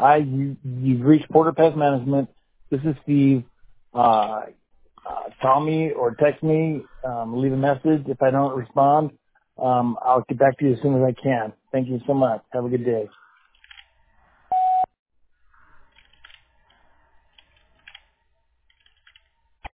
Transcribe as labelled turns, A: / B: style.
A: You've reached Porter Pest Management. This is Steve. Call me or text me. Leave a message. If I don't respond, I'll get back to you as soon as I can. Thank you so much. Have a good day.